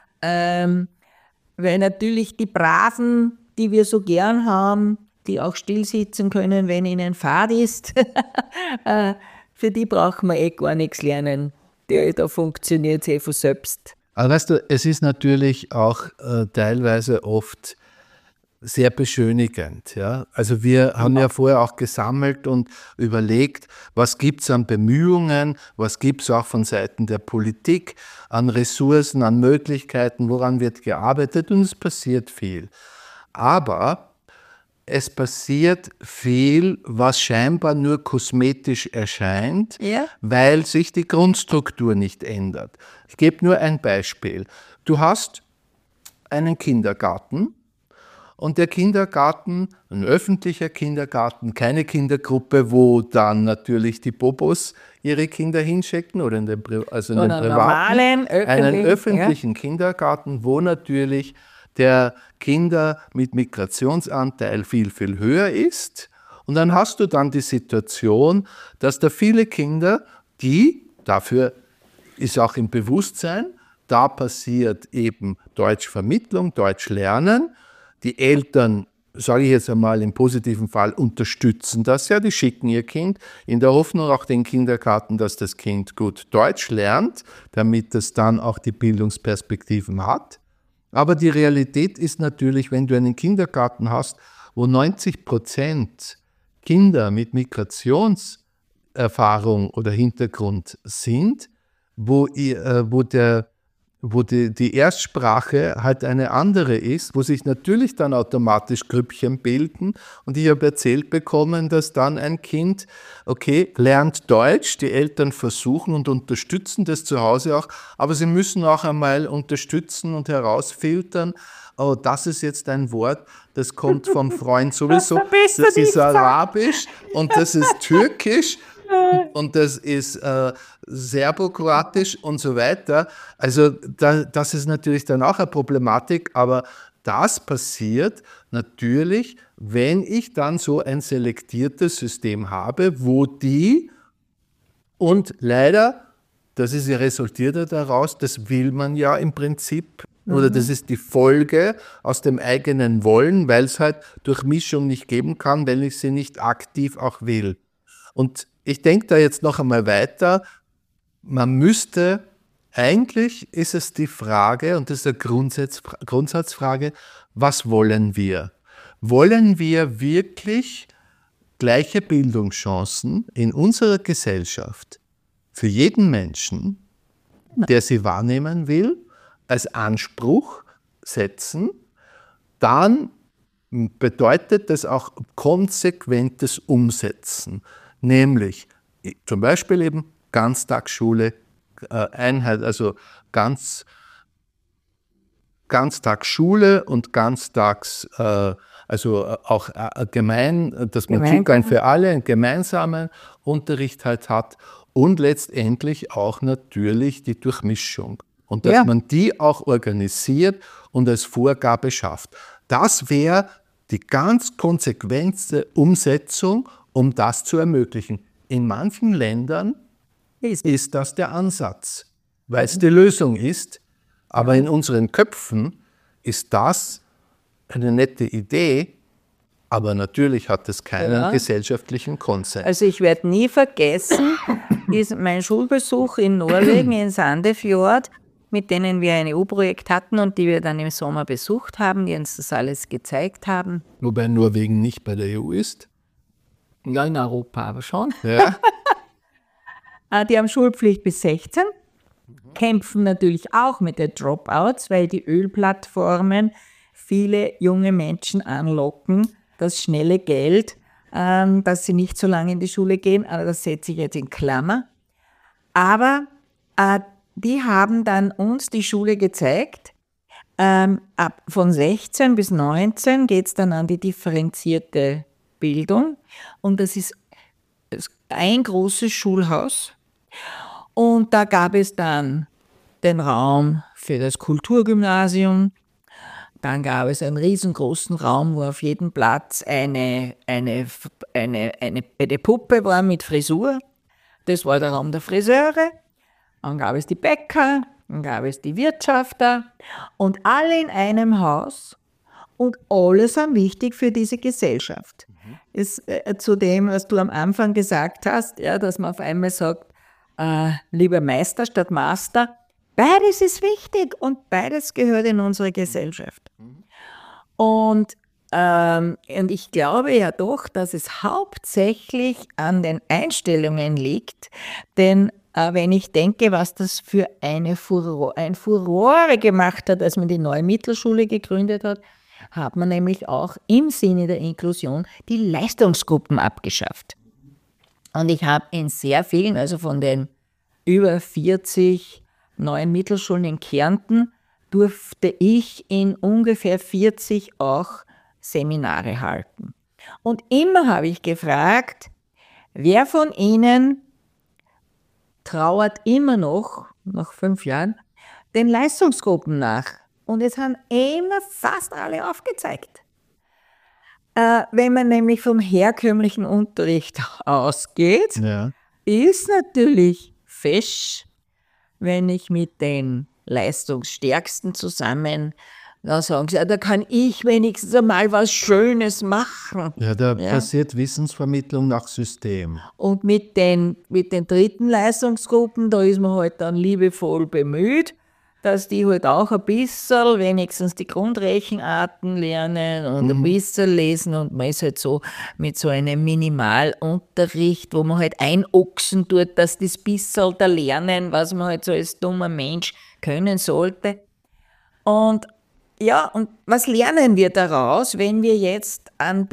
Weil natürlich die Braven, die wir so gern haben, die auch still sitzen können, wenn ihnen fad ist, für die braucht man gar nichts lernen. Da funktioniert es von selbst. Aber weißt du, es ist natürlich auch teilweise oft sehr beschönigend. Ja? Also wir haben ja vorher auch gesammelt und überlegt, was gibt es an Bemühungen, was gibt es auch von Seiten der Politik, an Ressourcen, an Möglichkeiten, woran wird gearbeitet, und es passiert viel. Aber es passiert viel, was scheinbar nur kosmetisch erscheint, weil sich die Grundstruktur nicht ändert. Ich gebe nur ein Beispiel. Du hast einen Kindergarten, und der Kindergarten, ein öffentlicher Kindergarten, keine Kindergruppe, wo dann natürlich die Bobos ihre Kinder hinschicken oder in den privaten, einen öffentlichen Kindergarten, wo natürlich der Kinder mit Migrationsanteil viel, viel höher ist. Und dann hast du dann die Situation, dass da viele Kinder, die, dafür ist auch im Bewusstsein, da passiert eben Deutschvermittlung, Deutschlernen. Die Eltern, sage ich jetzt einmal im positiven Fall, unterstützen das ja, die schicken ihr Kind in der Hoffnung auch den Kindergarten, dass das Kind gut Deutsch lernt, damit es dann auch die Bildungsperspektiven hat. Aber die Realität ist natürlich, wenn du einen Kindergarten hast, wo 90% Kinder mit Migrationserfahrung oder Hintergrund sind, wo die Erstsprache halt eine andere ist, wo sich natürlich dann automatisch Grüppchen bilden. Und ich habe erzählt bekommen, dass dann ein Kind, lernt Deutsch, die Eltern versuchen und unterstützen das zu Hause auch, aber sie müssen auch einmal unterstützen und herausfiltern, oh, das ist jetzt ein Wort, das kommt vom Freund sowieso, das ist Arabisch und das ist Türkisch. Und das ist Serbokroatisch und so weiter. Also das ist natürlich dann auch eine Problematik, aber das passiert natürlich, wenn ich dann so ein selektiertes System habe, wo und leider, das ist ja resultiert daraus, das will man ja im Prinzip, oder das ist die Folge aus dem eigenen Wollen, weil es halt Durchmischung nicht geben kann, wenn ich sie nicht aktiv auch will. Und ich denke da jetzt noch einmal weiter, eigentlich ist es die Frage, und das ist eine Grundsatzfrage, was wollen wir? Wollen wir wirklich gleiche Bildungschancen in unserer Gesellschaft für jeden Menschen, der sie wahrnehmen will, als Anspruch setzen? Dann bedeutet das auch konsequentes Umsetzen. Nämlich zum Beispiel eben Ganztagsschule, Einheit, also Ganztagsschule und Ganztags, also auch dass man Zugang für alle, einen gemeinsamen Unterricht halt hat und letztendlich auch natürlich die Durchmischung. Und dass man die auch organisiert und als Vorgabe schafft. Das wäre die ganz konsequente Umsetzung, um das zu ermöglichen. In manchen Ländern ist das der Ansatz, weil es die Lösung ist. Aber in unseren Köpfen ist das eine nette Idee, aber natürlich hat es keinen gesellschaftlichen Konsens. Also ich werde nie vergessen, ist mein Schulbesuch in Norwegen, in Sandefjord, mit denen wir ein EU-Projekt hatten und die wir dann im Sommer besucht haben, die uns das alles gezeigt haben. Wobei Norwegen nicht bei der EU ist. Ja, in Europa aber schon. Ja. Die haben Schulpflicht bis 16, kämpfen natürlich auch mit den Dropouts, weil die Ölplattformen viele junge Menschen anlocken, das schnelle Geld, dass sie nicht so lange in die Schule gehen, aber das setze ich jetzt in Klammer. Aber die haben dann uns die Schule gezeigt. Von 16 bis 19 geht es dann an die differenzierte Bildung und das ist ein großes Schulhaus und da gab es dann den Raum für das Kulturgymnasium, dann gab es einen riesengroßen Raum, wo auf jedem Platz eine Puppe war mit Frisur, das war der Raum der Friseure, dann gab es die Bäcker, dann gab es die Wirtschafter und alle in einem Haus. Und alle sind wichtig für diese Gesellschaft. Ist zu dem, was du am Anfang gesagt hast, ja, dass man auf einmal sagt, lieber Meister statt Master, beides ist wichtig und beides gehört in unsere Gesellschaft. Und Und ich glaube ja doch, dass es hauptsächlich an den Einstellungen liegt, denn wenn ich denke, was das für ein Furore gemacht hat, als man die neue Mittelschule gegründet hat man nämlich auch im Sinne der Inklusion die Leistungsgruppen abgeschafft. Und ich habe in sehr vielen, also von den über 40 neuen Mittelschulen in Kärnten, durfte ich in ungefähr 40 auch Seminare halten. Und immer habe ich gefragt, wer von Ihnen trauert immer noch, nach 5 Jahren, den Leistungsgruppen nach? Und es haben immer fast alle aufgezeigt. Wenn man nämlich vom herkömmlichen Unterricht ausgeht, ist natürlich fesch, wenn ich mit den Leistungsstärksten zusammen, da sagen sie, da kann ich wenigstens einmal was Schönes machen. Ja, da passiert Wissensvermittlung nach System. Und mit den dritten Leistungsgruppen, da ist man halt dann liebevoll bemüht, dass die halt auch ein bisschen wenigstens die Grundrechenarten lernen und ein bisschen lesen, und man ist halt so mit so einem Minimalunterricht, wo man halt einochsen tut, dass das bisschen da lernen, was man halt so als dummer Mensch können sollte. Und ja, und was lernen wir daraus, wenn wir jetzt an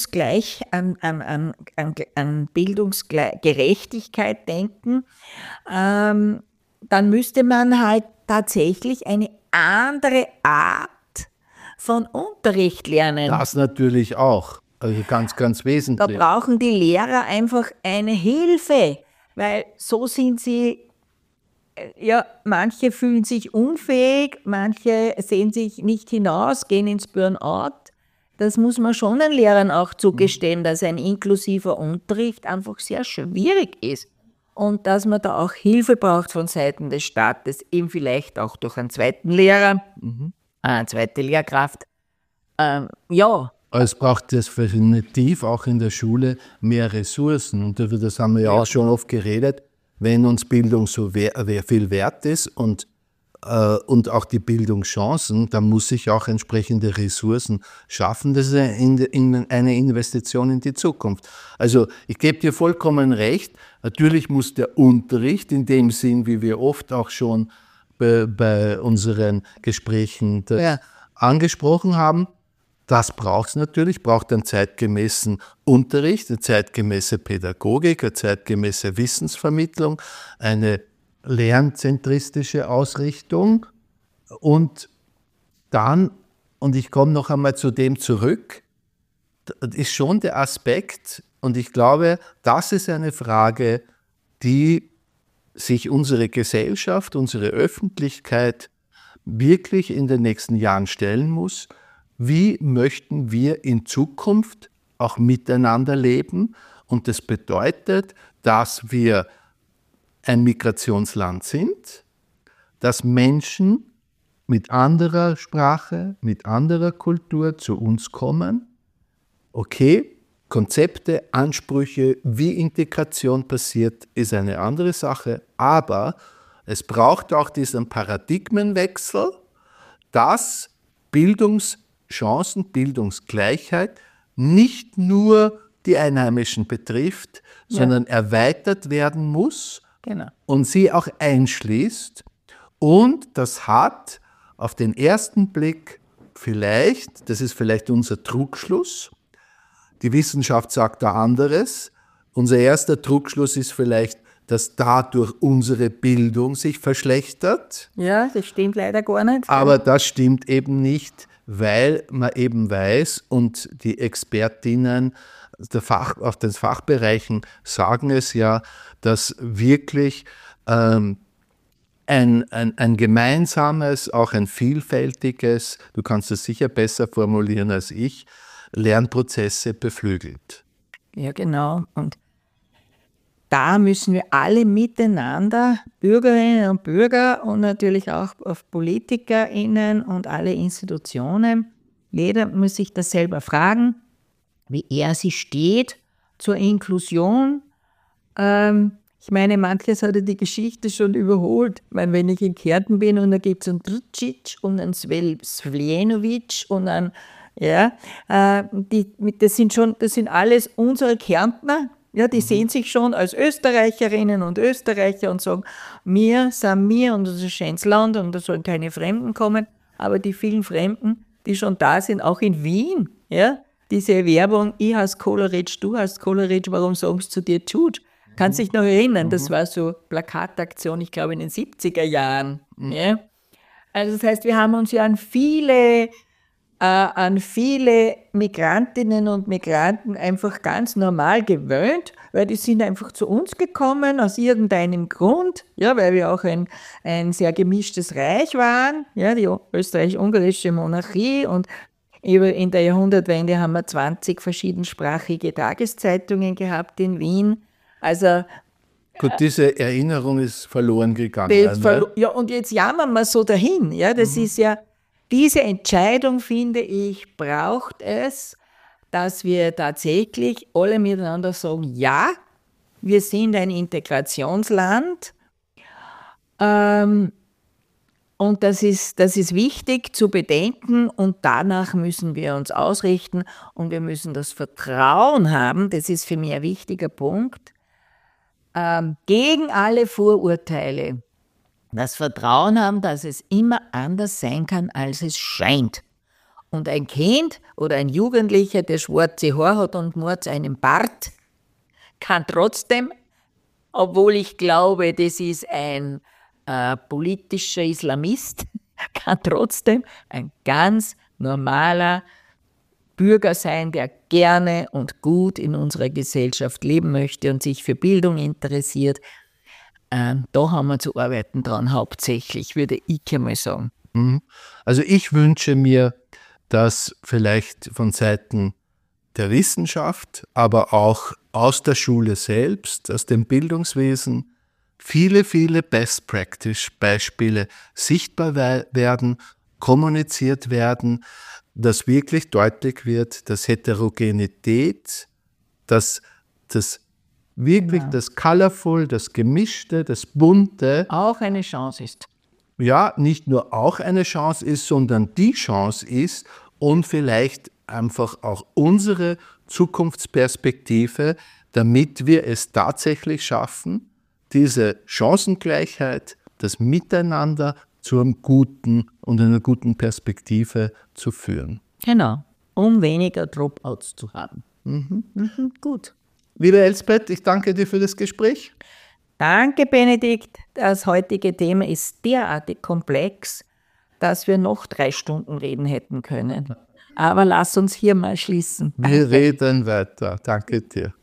Bildungsgerechtigkeit denken? Dann müsste man halt tatsächlich eine andere Art von Unterricht lernen. Das natürlich auch, also ganz, ganz wesentlich. Da brauchen die Lehrer einfach eine Hilfe, weil so sind sie, ja, manche fühlen sich unfähig, manche sehen sich nicht hinaus, gehen ins Burnout. Das muss man schon den Lehrern auch zugestehen, dass ein inklusiver Unterricht einfach sehr schwierig ist. Und dass man da auch Hilfe braucht von Seiten des Staates, eben vielleicht auch durch einen zweiten Lehrer, eine zweite Lehrkraft. Es braucht definitiv auch in der Schule mehr Ressourcen. Und über das haben wir ja auch schon oft geredet. Wenn uns Bildung so viel wert ist und auch die Bildungschancen, dann muss ich auch entsprechende Ressourcen schaffen. Das ist eine Investition in die Zukunft. Also ich gebe dir vollkommen recht. Natürlich muss der Unterricht in dem Sinn, wie wir oft auch schon bei unseren Gesprächen angesprochen haben, das braucht es natürlich, braucht einen zeitgemäßen Unterricht, eine zeitgemäße Pädagogik, eine zeitgemäße Wissensvermittlung, eine lernzentristische Ausrichtung und dann, und ich komme noch einmal zu dem zurück, ist schon der Aspekt, und ich glaube, das ist eine Frage, die sich unsere Gesellschaft, unsere Öffentlichkeit wirklich in den nächsten Jahren stellen muss. Wie möchten wir in Zukunft auch miteinander leben? Und das bedeutet, dass wir ein Migrationsland sind, dass Menschen mit anderer Sprache, mit anderer Kultur zu uns kommen. Okay, Konzepte, Ansprüche, wie Integration passiert, ist eine andere Sache, aber es braucht auch diesen Paradigmenwechsel, dass Bildungschancen, Bildungsgleichheit nicht nur die Einheimischen betrifft, sondern erweitert werden muss und sie auch einschließt. Und das hat auf den ersten Blick vielleicht, das ist vielleicht unser Trugschluss, die Wissenschaft sagt da anderes, unser erster Trugschluss ist vielleicht, dass dadurch unsere Bildung sich verschlechtert. Ja, das stimmt leider gar nicht. Aber das stimmt eben nicht, weil man eben weiß und die Expertinnen auf den Fachbereichen sagen es ja, dass wirklich ein gemeinsames, auch ein vielfältiges, du kannst es sicher besser formulieren als ich, Lernprozesse beflügelt. Ja, genau. Und da müssen wir alle miteinander, Bürgerinnen und Bürger und natürlich auch PolitikerInnen und alle Institutionen, jeder muss sich das selber fragen, wie er sich steht zur Inklusion. Ich meine, manches hat die Geschichte schon überholt. Ich meine, wenn ich in Kärnten bin und da gibt es einen Drcic und einen Svljenovic und einen Ja, das sind alles unsere Kärntner. Ja, die sehen sich schon als Österreicherinnen und Österreicher und sagen, wir sind wir und unser schönes Land und da sollen keine Fremden kommen. Aber die vielen Fremden, die schon da sind, auch in Wien, ja, diese Werbung, ich heiße Coleridge, du heißt Coleridge, warum sagst du dir Jude? Kannst dich noch erinnern, das war so Plakataktion, ich glaube in den 70er Jahren. Ja? Also das heißt, wir haben uns ja an viele Migrantinnen und Migranten einfach ganz normal gewöhnt, weil die sind einfach zu uns gekommen aus irgendeinem Grund, ja, weil wir auch ein sehr gemischtes Reich waren, ja, die österreich-ungarische Monarchie, und in der Jahrhundertwende haben wir 20 verschiedensprachige Tageszeitungen gehabt in Wien. Also gut, diese Erinnerung ist verloren gegangen. ja, und jetzt jammern wir so dahin. Ja, das ist ja, diese Entscheidung, finde ich, braucht es, dass wir tatsächlich alle miteinander sagen, ja, wir sind ein Integrationsland. Und das ist wichtig zu bedenken, und danach müssen wir uns ausrichten und wir müssen das Vertrauen haben, das ist für mich ein wichtiger Punkt, gegen alle Vorurteile. Das Vertrauen haben, dass es immer anders sein kann, als es scheint. Und ein Kind oder ein Jugendlicher, der schwarze Haare hat und mords einen Bart, kann trotzdem, obwohl ich glaube, das ist ein politischer Islamist, kann trotzdem ein ganz normaler Bürger sein, der gerne und gut in unserer Gesellschaft leben möchte und sich für Bildung interessiert. Da haben wir zu arbeiten dran, hauptsächlich, würde ich einmal sagen. Also ich wünsche mir, dass vielleicht von Seiten der Wissenschaft, aber auch aus der Schule selbst, aus dem Bildungswesen, viele, viele Best-Practice-Beispiele sichtbar werden, kommuniziert werden, dass wirklich deutlich wird, dass Heterogenität, dass das wirklich das Colorful, das Gemischte, das Bunte auch eine Chance ist. Ja, nicht nur auch eine Chance ist, sondern die Chance ist und vielleicht einfach auch unsere Zukunftsperspektive, damit wir es tatsächlich schaffen, diese Chancengleichheit, das Miteinander zu einem guten und einer guten Perspektive zu führen. Genau, um weniger Dropouts zu haben. Gut. Liebe Elsbeth, ich danke dir für das Gespräch. Danke, Benedikt. Das heutige Thema ist derartig komplex, dass wir noch 3 Stunden reden hätten können. Aber lass uns hier mal schließen. Wir reden weiter. Danke dir.